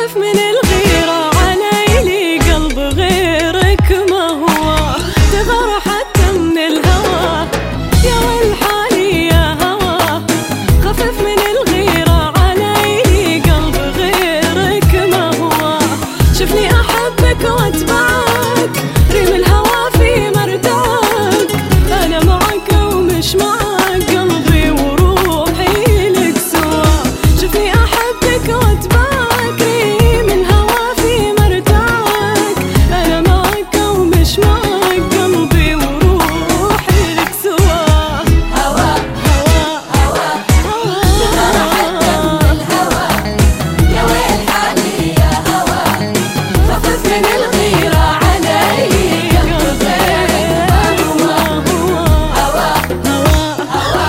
خفف من الغيرة علي قلب غيرك ما هو تغار حتى من الهوى يا والحالي يا هوى خفف من الغيرة علي قلب غيرك ما هو شوفني أحبك وأتبعك ريم الهوى في مرداك أنا معك ومش معك قلبي وروحي لك سوا شوفني أحبك وأتبعك ريم الهوى في مرداك أنا معك ومش معك قلبي وروحي لك سوا هوا هوا هوا تغار حتى من الهوى يا ويل حالي يا هوا خفف من الغيرة علي قلب غيرك ما هو هوا هوا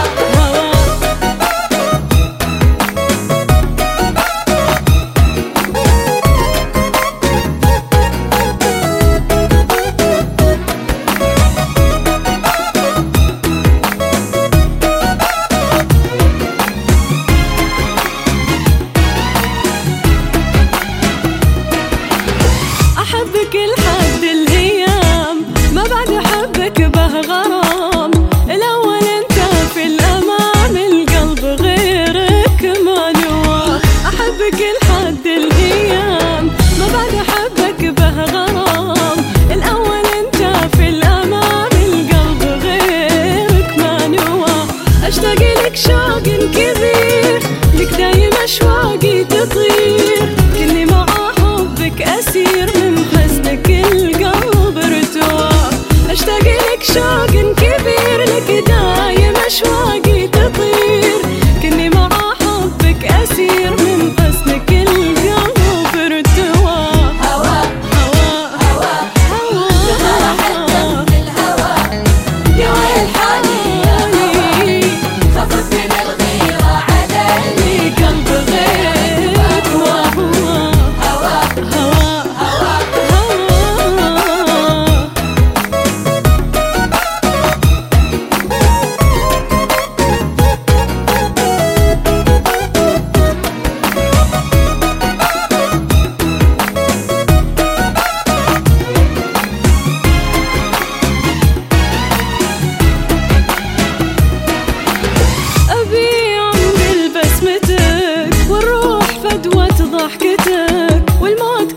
أحبك لحد الأيام ما بعد أحبك به غرام الأول أنت في الأمام القلب غيرك ما نوى أحبك لحد الأيام ما بعد أحبك به غرام الأول أنت في الأمام القلب غيرك ما نوى أشتاق لك شوق كبير لك دايم أشواقي تطير كني مع حبك أسير من حزنك القلب ارتوى أشتاق لك شوق كبير لك دايم أشواقي تطير كني مع حبك أسير من حزنك القلب ارتوى هوا هوا تغار حتى من الهوى يا ويل حالي يا هوا خفف من الغيرة علي قلب غيرك ما هو هوا أبي عمري بسمتك والروح فدوة ضحكتك والموت